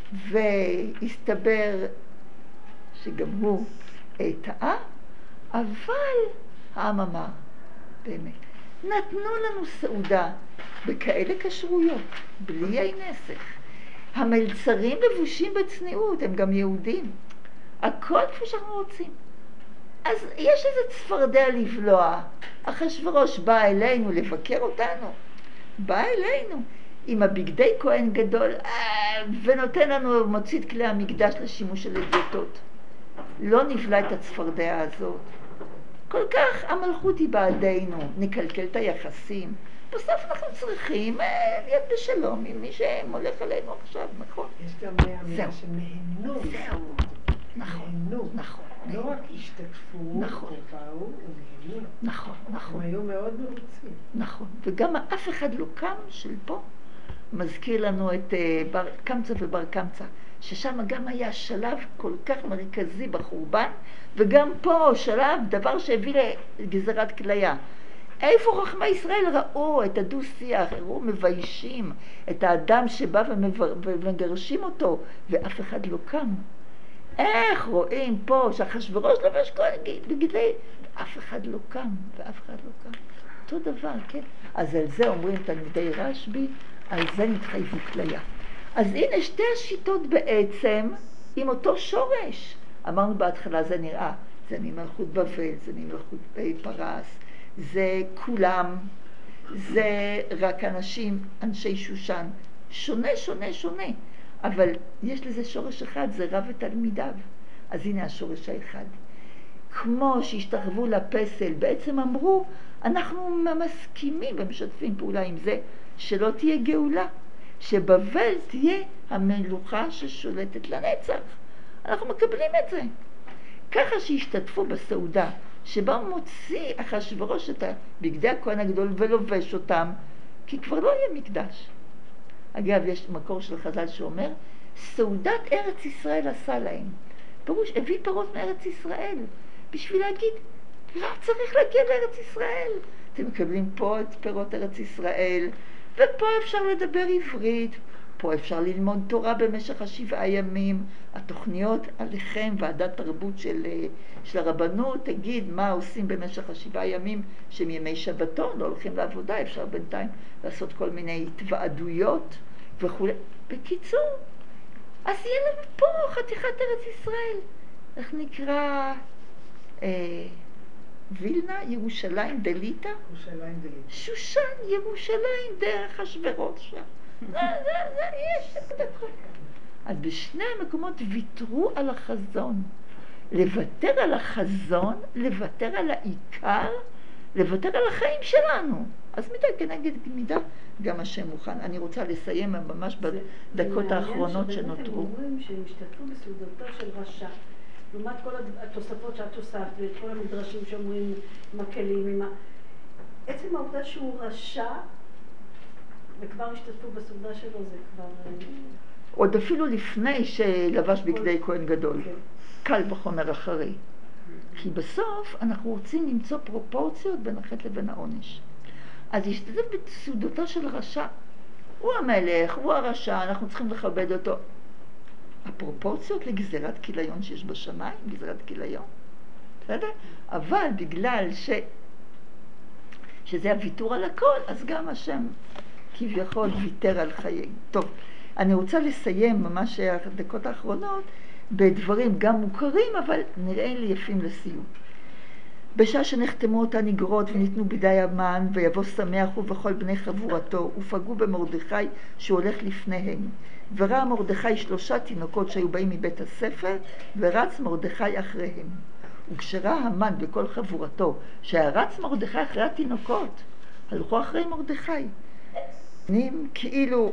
והסתבר שגם הוא טעה, אבל העם אמר, באמת. נתנו לנו סעודה בכאלה כשרויות, בלי אי נסך. המלצרים לבושים בצניעות, הם גם יהודים. הכל כפי שאנחנו רוצים. אז יש איזה צפרדע לבלוע. אחשוורוש בא אלינו לבקר אותנו. בא אלינו עם הבגדי כהן גדול, ונותן לנו, מוציא את כלי המקדש לשימוש של אדיוטות. לא נבלע את הצפרדע הזאת. כל כך המלכות היא בעדינו, נקלקל את היחסים. בסוף אנחנו צריכים להיות בשלום עם מי שמולך עלינו עכשיו, נכון? יש גם אמירה שנהנו. זהו. נכון, נהנו. נכון. לא רק השתתפו, נכון. ובאו ונהנו. נכון, נכון. הם היו מאוד מרוצים. נכון. וגם אף אחד לא קם של פה. מזכיר לנו את בר קמצא ובר קמצא, ששם גם היה שלב כל כך מרכזי בחורבן, וגם פה שלב, דבר שהביא לגזרת כליה. איפה חכמי ישראל ראו את הדו-שיח, ראו מביישים את האדם שבא ומגרשים אותו, ואף אחד לא קם. איך רואים פה שאחשוורוש לבש כהן בגדי, אף אחד לא קם, ואף אחד לא קם. אותו דבר, כן? אז על זה אומרים תלמידי רשב"י, על זה נתחייבו כליה. אז הנה שתי השיטות בעצם עם אותו שורש. אמרנו בהתחלה זה נראה, זה ממלכות בבל, זה ממלכות פרס, זה כולם, זה רק אנשים, אנשי שושן, שונה, שונה, שונה. אבל יש לזה שורש אחד, זה רב ותלמידיו. אז הנה השורש האחד. כמו שהשתחוו לפסל, בעצם אמרו, אנחנו מסכימים ומשתפים פעולה עם זה, שלא תהיה גאולה, שבבל תהיה המלוכה ששולטת לנצח. אנחנו מקבלים את זה. ככה שהשתתפו בסעודה, שבה מוציא אחשוורוש את בגדי הכהן הגדול ולובש אותם, כי כבר לא יהיה מקדש. אגב, יש מקור של חז"ל שאומר, סעודת ארץ ישראל עשה להם. פירוש, הביא פירות מארץ ישראל, בשביל להגיד, לא צריך להגיע לארץ ישראל. אתם מקבלים פה את פירות ארץ ישראל, ופה אפשר לדבר עברית, פה אפשר ללמוד תורה במשך השבעה ימים. התוכניות עליכם, ועדת תרבות של, של הרבנות, תגיד מה עושים במשך השבעה ימים, שהם ימי שבתון, לא הולכים לעבודה, אפשר בינתיים לעשות כל מיני התוועדויות וכו'. בקיצור, אז יהיה לנו פה חתיכת ארץ ישראל. איך נקרא? אה, וילנה, ירושלים דליטה? ירושלים דליטה. שושן, ירושלים דרך אחשוורוש. זה, זה, זה, יש את הכל. אז בשני המקומות ויתרו על החזון. לוותר על החזון, לוותר על העיקר, לוותר על החיים שלנו. אז מידה כנגד מידה, גם השם מוכן. אני רוצה לסיים ממש בדקות האחרונות שנותרו. הם אומרים שהם השתתפו בסעודתו של רשע. לעומת כל התוספות שאת הוספת, ואת כל המדרשים שאומרים מקלים עם ה... עצם העובדה שהוא רשע, וכבר השתתפו בסעודה שלו, זה כבר... עוד אפילו לפני שלבש בגדי כהן גדול. כן. קל וחומר אחרי. כי בסוף אנחנו רוצים למצוא פרופורציות בין החטא לבין העונש. אז השתתף בסעודתו של רשע. הוא המלך, הוא הרשע, אנחנו צריכים לכבד אותו. הפרופורציות לגזירת כיליון שיש בשמיים, גזירת כיליון. בסדר? אבל בגלל ש... שזה הוויתור על הכל, אז גם השם כביכול ויתר על חיי. טוב, אני רוצה לסיים ממש הדקות האחרונות בדברים גם מוכרים, אבל נראה לי יפים לסיום. בשעה שנחתמו אותן איגרות וניתנו בידי המן, ויבוא שמח ובכל בני חבורתו, ופגעו במרדכי שהולך לפניהם. וראה מרדכי שלושה תינוקות שהיו באים מבית הספר, ורץ מרדכי אחריהם. וכשראה המן בכל חבורתו, שהרץ מרדכי אחרי התינוקות, הלכו אחרי מרדכי. נעים כאילו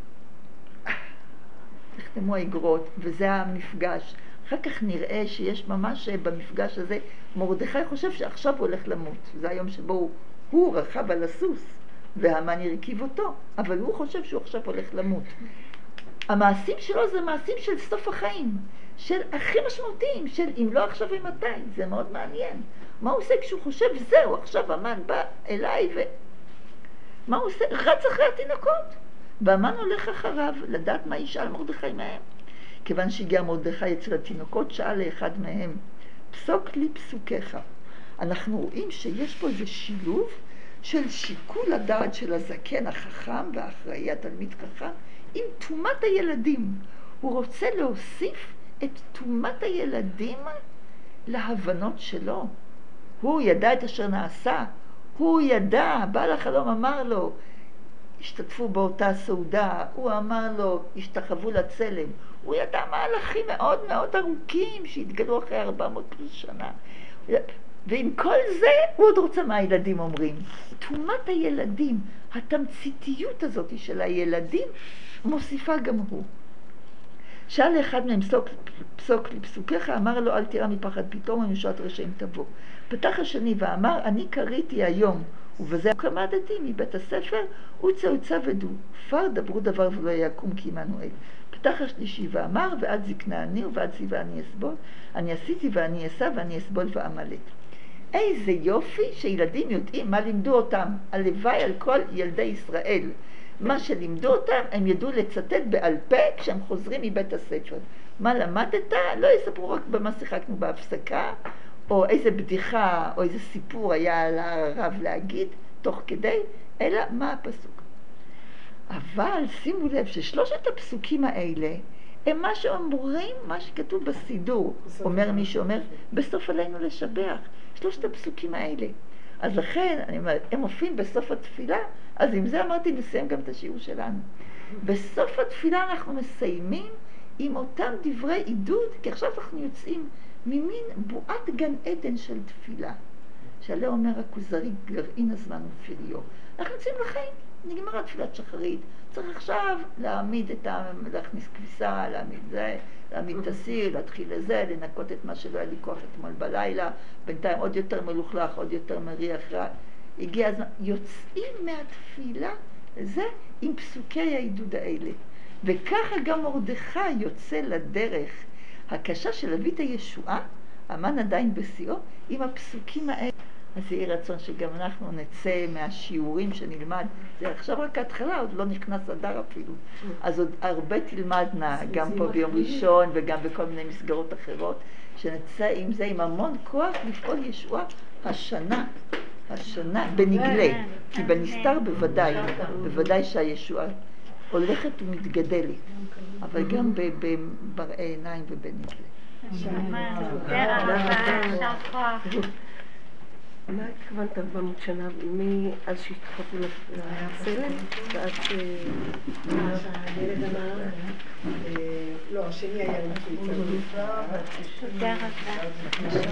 נחתמו האיגרות, וזה המפגש. אחר כך נראה שיש ממש במפגש הזה, מרדכי חושב שעכשיו הוא הולך למות. זה היום שבו הוא, הוא רכב על הסוס, והמן ירכיב אותו, אבל הוא חושב שהוא עכשיו הולך למות. המעשים שלו זה מעשים של סוף החיים, של הכי משמעותיים, של אם לא עכשיו ומתי. זה מאוד מעניין. מה הוא עושה כשהוא חושב, זהו, עכשיו המן בא אליי ו... מה הוא עושה? רץ אחרי התינוקות. והמן הולך אחריו לדעת מה ישאל מרדכי מהם. כיוון שהגיע מרדכי אצל התינוקות, שאל לאחד מהם, פסוק לי פסוקיך. אנחנו רואים שיש פה איזה שילוב של שיקול הדעת של הזקן החכם והאחראי, התלמיד חכם, עם תומת הילדים. הוא רוצה להוסיף את תומת הילדים להבנות שלו. הוא ידע את אשר נעשה, הוא ידע, בעל החלום אמר לו, השתתפו באותה סעודה, הוא אמר לו, השתחוו לצלם. הוא ידע מהלכים מאוד מאוד ארוכים שהתגלו אחרי ארבע מאות פלוס שנה. ועם כל זה, הוא עוד רוצה מה הילדים אומרים. תומת הילדים, התמציתיות הזאת של הילדים, מוסיפה גם הוא. שאל אחד מהם, פסוק, פסוק לפסוקיך, אמר לו, אל תירא מפחד פתאום, ומשועת רשעים תבוא. פתח השני ואמר, אני קראתי היום, ובזה למדתי מבית הספר, וצא וצא ודו, פר דברו דבר ולא יקום כי עמנואל. פתח השלישי ואמר, ועד זקנה אני, ועד ציווה אני אסבול, אני עשיתי ואני אסע ואני אסבול ואמלט. איזה יופי שילדים יודעים מה לימדו אותם, הלוואי על כל ילדי ישראל. מה שלימדו אותם, הם ידעו לצטט בעל פה כשהם חוזרים מבית הספר. מה למדת? לא יספרו רק במה שיחקנו בהפסקה, או איזה בדיחה, או איזה סיפור היה על הרב להגיד, תוך כדי, אלא מה הפסוק. אבל שימו לב ששלושת הפסוקים האלה, הם מה שאומרים, מה שכתוב בסידור, אומר מי שאומר, בסוף עלינו לשבח. שלושת הפסוקים האלה. אז לכן, אני אומרת, הם מופיעים בסוף התפילה, אז עם זה אמרתי, נסיים גם את השיעור שלנו. בסוף התפילה אנחנו מסיימים עם אותם דברי עידוד, כי עכשיו אנחנו יוצאים ממין בועת גן עדן של תפילה. שעליה אומר הכוזרי, גרעין הזמן ופריו. אנחנו יוצאים לחיים, נגמרה תפילת שחרית. צריך עכשיו להעמיד את ה... להכניס כביסה, להעמיד זה, להעמיד את הסיר, להתחיל לזה, לנקות את מה שלא היה לי כוח אתמול בלילה, בינתיים עוד יותר מלוכלך, עוד יותר מריח רע. הגיע הזמן, יוצאים מהתפילה זה עם פסוקי העידוד האלה. וככה גם מרדכי יוצא לדרך הקשה של להביא את הישועה, המן עדיין בשיאו, עם הפסוקים האלה. אז יהי רצון שגם אנחנו נצא מהשיעורים שנלמד. זה עכשיו רק ההתחלה, עוד לא נכנס אדר אפילו. אז עוד הרבה תלמדנה, גם פה ביום ראשון וגם בכל מיני מסגרות אחרות, שנצא עם זה, עם המון כוח לפעול ישועה השנה, השנה, בנגלה. כי בנסתר בוודאי, בוודאי שהישועה הולכת ומתגדלת, אבל גם במראה עיניים ובנגלה. מה התכוונת במות שנה? מאז שהתחלתי לצלם? ועד ש... הילד אמר, לא, השני היה עם קיצר. תודה רבה.